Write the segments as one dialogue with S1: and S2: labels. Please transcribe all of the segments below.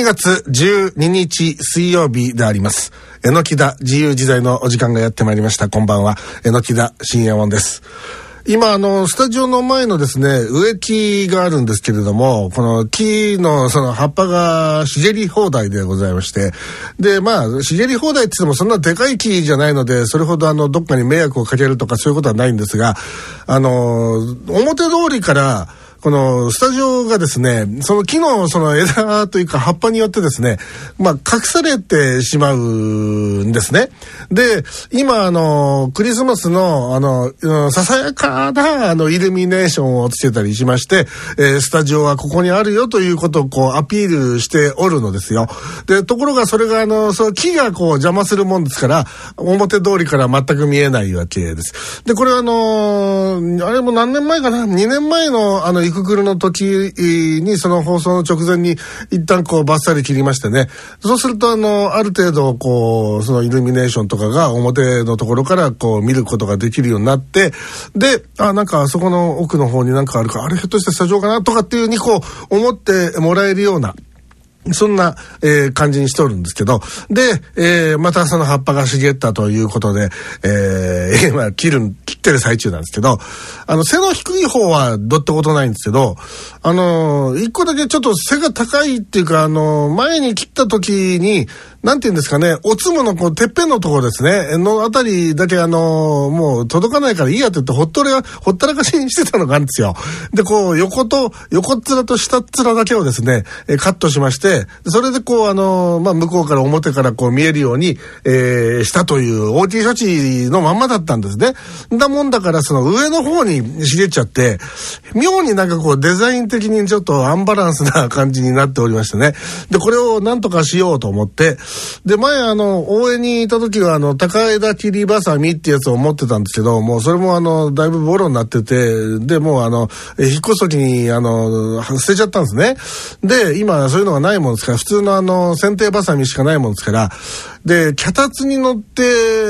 S1: 月12日水曜日であります。榎田自由自在のお時間がやってまいりました。こんばんは、榎田深夜門です。今スタジオの前のですね、植木があるんですけれども、この木のその葉っぱが茂り放題でございまして、で茂り放題って言ってもそんなでかい木じゃないので、それほどどっかに迷惑をかけるとかそういうことはないんですが、表通りからこのスタジオがですね、その木のその枝というか葉っぱによってですね、隠されてしまうんですね。で、今クリスマスのささやかなイルミネーションをつけたりしまして、スタジオはここにあるよということをこうアピールしておるのですよ。で、ところがそれがその木がこう邪魔するもんですから、表通りから全く見えないわけです。で、これあれも何年前かな、2年前のイククルの時に、その放送の直前に一旦こうバッサリ切りましてね、そうするとある程度こうそのイルミネーションとかが表のところからこう見ることができるようになって、で、なんかあそこの奥の方になんかあるか、あれひょっとしてスタジオかなとかっていう風にこう思ってもらえるような、そんな、感じにしておるんですけど、で、またその葉っぱが茂ったということで、今切ってる最中なんですけど、背の低い方はどってことないんですけど、一個だけちょっと背が高いっていうか、前に切った時に、なんていうんですかね、おつむのこう、てっぺんのところですね、のあたりだけもう届かないからいいやって言ってほったらかしにしてたのがあるんですよ。で、こう、横っ面と下っ面だけをですね、カットしまして、それでこう、向こうから表からこう見えるように、したという大きい処置のまんまだったんですね。だもんだからその上の方に茂っちゃって、妙になんかこう、デザイン的にちょっとアンバランスな感じになっておりましてね。で、これをなんとかしようと思って、で、前応援にいた時は高枝切りバサミってやつを持ってたんですけど、もうそれもだいぶボロになってて、で、もう引っ越す時に捨てちゃったんですね。で、今そういうのがないもんですから、普通の剪定バサミしかないもんですから、で、脚立に乗って、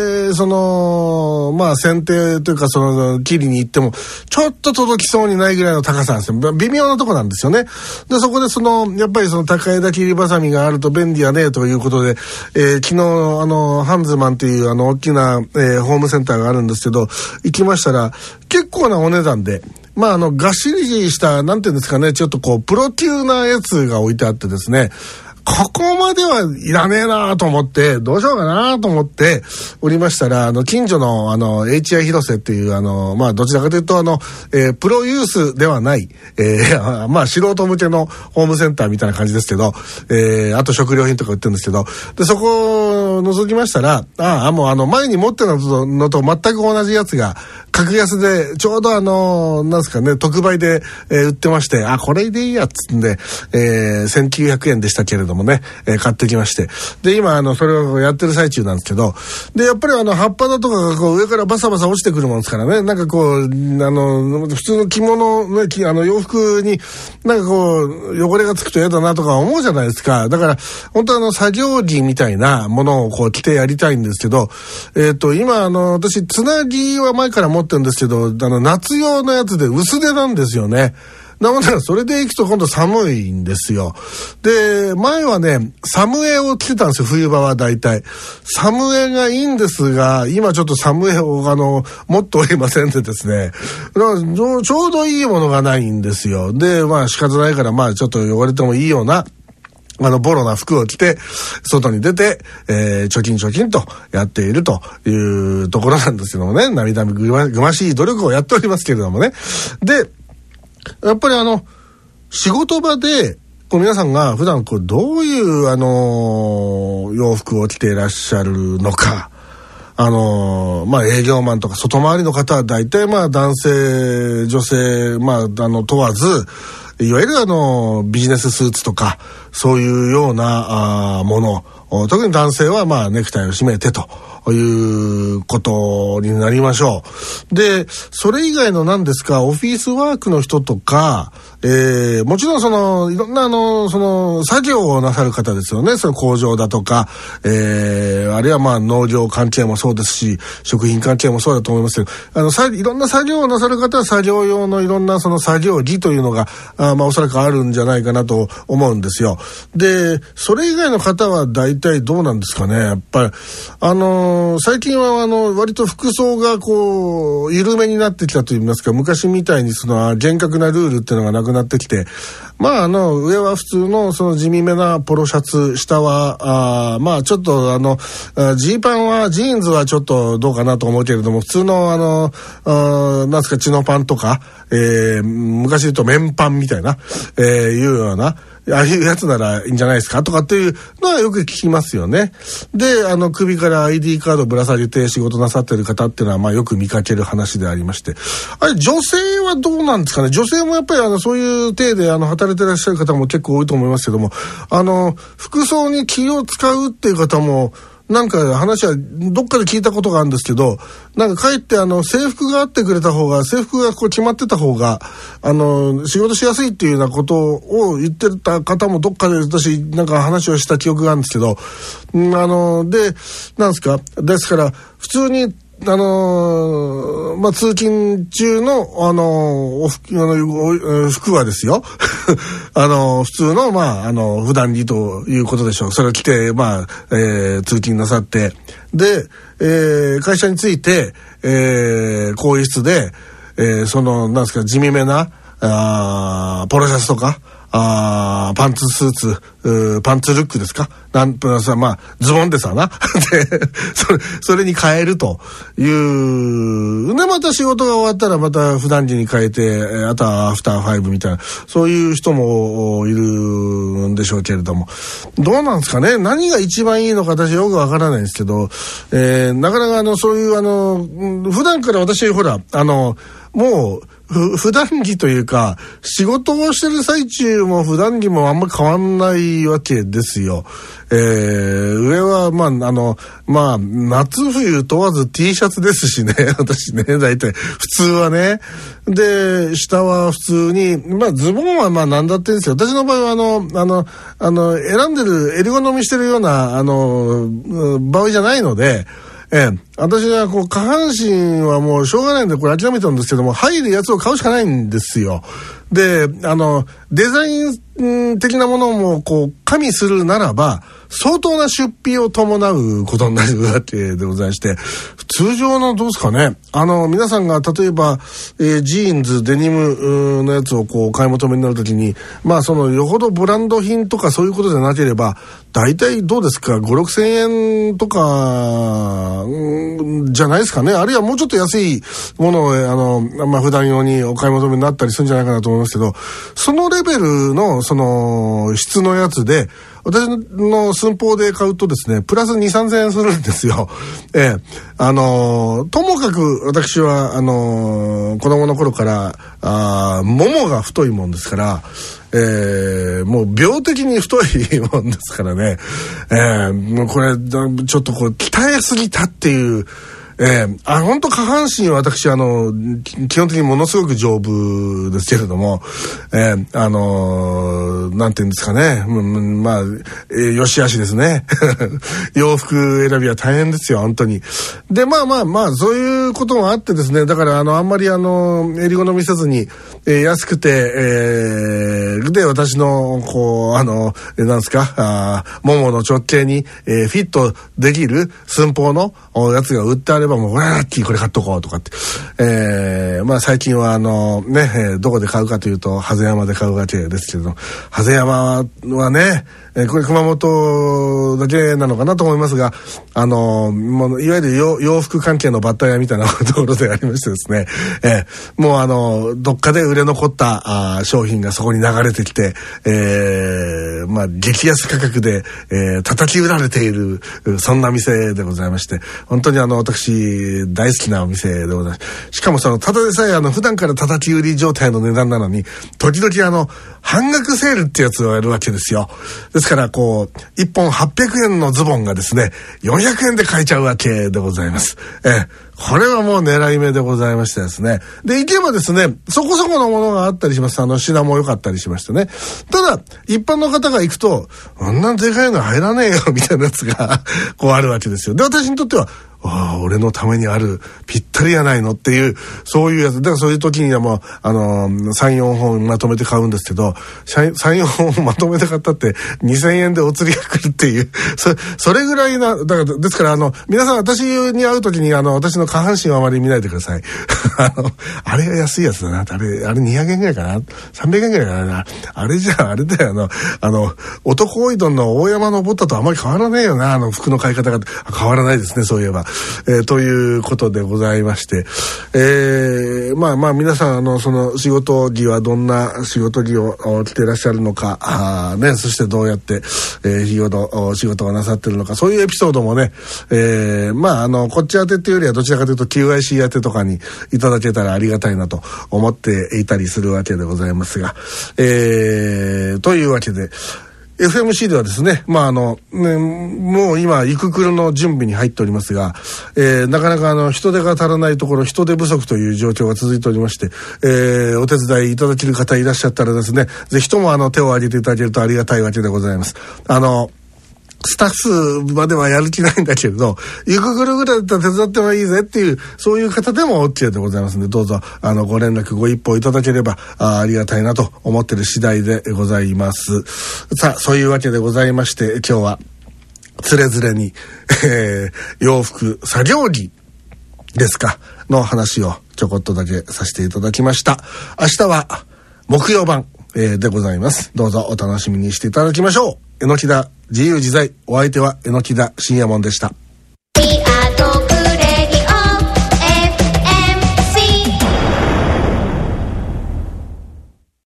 S1: 剪定というか切りに行っても、ちょっと届きそうにないぐらいの高さなんですよ。微妙なとこなんですよね。で、そこでやっぱり高枝切りバサミがあると便利やね、ということで、昨日、ハンズマンっていう大きな、ホームセンターがあるんですけど、行きましたら、結構なお値段で、がっしりした、なんていうんですかね、ちょっとこう、プロ級なやつが置いてあってですね、ここまではいらねえなと思って、どうしようかなと思っておりましたら、近所のHI 広瀬っていうどちらかというとプロユースではない、素人向けのホームセンターみたいな感じですけど、あと食料品とか売ってるんですけど、で、そこを覗きましたら、もう前に持ってたのと全く同じやつが、格安で、ちょうどなんですかね、特売で、売ってまして、これでいいやっつんで、1900円でしたけれどもね、買ってきまして。で、今、それをやってる最中なんですけど、で、やっぱり葉っぱだとかがこう上からバサバサ落ちてくるもんですからね、なんかこう、普通の着物ね、洋服に、なんかこう、汚れがつくと嫌だなとか思うじゃないですか。だから、本当作業着みたいなものをこう着てやりたいんですけど、今、私、つなぎは前から持ってるんですけど、夏用のやつで薄手なんですよね。なので、それで行くと今度寒いんですよ。で、前はね、サムエを着てたんですよ、冬場は大体。サムエがいいんですが、今ちょっとサムエを持っておりませんでですね。だからちょうどいいものがないんですよ。で、仕方ないから、ちょっと汚れてもいいような、ボロな服を着て、外に出て、貯金とやっているというところなんですけどもね、涙ぐましい努力をやっておりますけれどもね。で、やっぱり仕事場で、皆さんが普段どういう洋服を着ていらっしゃるのか、営業マンとか外回りの方は大体男性、女性、問わず、いわゆるビジネススーツとか、そういうようなもの、特に男性はネクタイを締めてということになりましょう。で、それ以外の何ですか、オフィスワークの人とか、 もちろんいろんな作業をなさる方ですよね。その工場だとか、あるいは農業関係もそうですし、食品関係もそうだと思いますけど、いろんな作業をなさる方は作業用のいろんな作業着というのが、おそらくあるんじゃないかなと思うんですよ。で、それ以外の方は大体どうなんですかね。やっぱり、最近は割と服装が緩めになってきたと言いますか、昔みたいに厳格なルールっていうのがなくなってきて、上は普通の地味めなポロシャツ、下はちょっとジーパンはジーンズはちょっとどうかなと思うけれども、普通のなんですかチノパンとか、昔言うと綿パンみたいな、いうようなああいうやつならいいんじゃないですかとかっていうのはよく聞きますよね。で、首から ID カードぶら下げて仕事なさってる方っていうのはよく見かける話でありまして、あれ女性はどうなんですかね。女性もやっぱりそういう体で働いてらっしゃる方も結構多いと思いますけども、服装に気を使うっていう方もなんか話はどっかで聞いたことがあるんですけど、なんかかえって制服があってくれた方が、制服が決まってた方が仕事しやすいっていうようなことを言ってた方もどっかで私なんか話をした記憶があるんですけど、でなんですか、ですから普通に通勤中の服はですよ普通の普段着ということでしょう。それを着て通勤なさって、で、会社に着いて、更衣室で、なんですか、地味めなポロシャツとかパンツスーツ、パンツルックですか、ズボンでさなでそれに変えるというで、また仕事が終わったらまた普段着に変えて、あとはアフターファイブみたいな、そういう人もいるんでしょうけれども、どうなんですかね。何が一番いいのか私よくわからないんですけど、なかなかそういう普段から私ほらもう普段着というか、仕事をしてる最中も普段着もあんま変わんないわけですよ。上は夏冬問わず T シャツですしね私ね、大体普通はね。で、下は普通にズボンは何だってんですよ。私の場合は選んでる襟好みしてるような場合じゃないので、私は下半身はもうしょうがないんでこれ諦めたんですけども、入るやつを買うしかないんですよ。で、デザイン的なものも加味するならば相当な出費を伴うことになるわけでございまして、通常のどうですかね、皆さんが例えば、ジーンズデニムのやつを買い求めになるときに、よほどブランド品とかそういうことじゃなければ大体どうですか、5、6千円とかじゃないですかね。あるいはもうちょっと安いものを普段用にお買い求めになったりするんじゃないかなと思いますけど、そのレベルの質のやつで私の寸法で買うとですね、プラス2、3千円するんですよ。ともかく私は子供の頃からももが太いもんですから、もう病的に太いもんですからね、もうこれちょっと鍛えすぎたっていう、本当下半身は私基本的にものすごく丈夫ですけれども、なんていうんですかね、よしあしですね洋服選びは大変ですよ本当に。でそういうこともあってですね、だからあんまり襟好みせずに、安くて、で私のなんですか、ももの直径に、フィットできる寸法のやつが売ってあればもうラッキーこれ買っとこうとかって、最近はどこで買うかというとハゼ山で買うわけですけど、ハゼ山はね、これ熊本だけなのかなと思いますが、もういわゆる洋服関係のバッタ屋みたいなところでありましてですね、もうどっかで売れ残った商品がそこに流れてきて、激安価格で、叩き売られているそんな店でございまして、本当に私私大好きなお店でございます。しかもただでさえ普段から叩き売り状態の値段なのに、時々半額セールってやつをやるわけですよ。ですから1本800円のズボンがですね、400円で買えちゃうわけでございます。これはもう狙い目でございましてですね。で、行けばですね、そこそこのものがあったりします。品も良かったりしましてね。ただ、一般の方が行くと、あんなでかいの入らねえよ、みたいなやつが、あるわけですよ。で、私にとっては、俺のためにある、ぴったりやないのっていう、そういうやつ。だからそういう時にはもう、3、4本まとめて買うんですけど、3、4本まとめて買ったって、2000円でお釣りが来るっていう、それぐらいな、だから、ですから、皆さん私に会う時に、私の下半身をあまり見ないでください。あれが安いやつだな。あれ200円ぐらいかな ?300 円ぐらいかな。あれじゃあれだよ、男おいどんの大山登ったとあまり変わらねえよな、服の買い方が。変わらないですね、そういえば。ということでございまして、皆さんその仕事着はどんな仕事着を着ていらっしゃるのか、そしてどうやって日ごと仕事をなさってるのか、そういうエピソードもね、こっち当てっていうよりはどちらかというと QIC 当てとかにいただけたらありがたいなと思っていたりするわけでございますが、というわけでFMC ではですね、もう今、イククルの準備に入っておりますが、なかなか人手が足らないところ、人手不足という状況が続いておりまして、お手伝いいただける方いらっしゃったらですね、ぜひとも手を挙げていただけるとありがたいわけでございます。スタッフまではやる気ないんだけれど、イククルぐらいだったら手伝ってもいいぜっていう、そういう方でも OK でございますので、どうぞ、ご連絡、ご一報いただければ、ありがたいなと思っている次第でございます。さあ、そういうわけでございまして、今日は、つれづれに、洋服、作業着ですか、の話をちょこっとだけさせていただきました。明日は、木曜版、でございます。どうぞお楽しみにしていただきましょう。榎田自由自在、お相手は榎田信也門でした。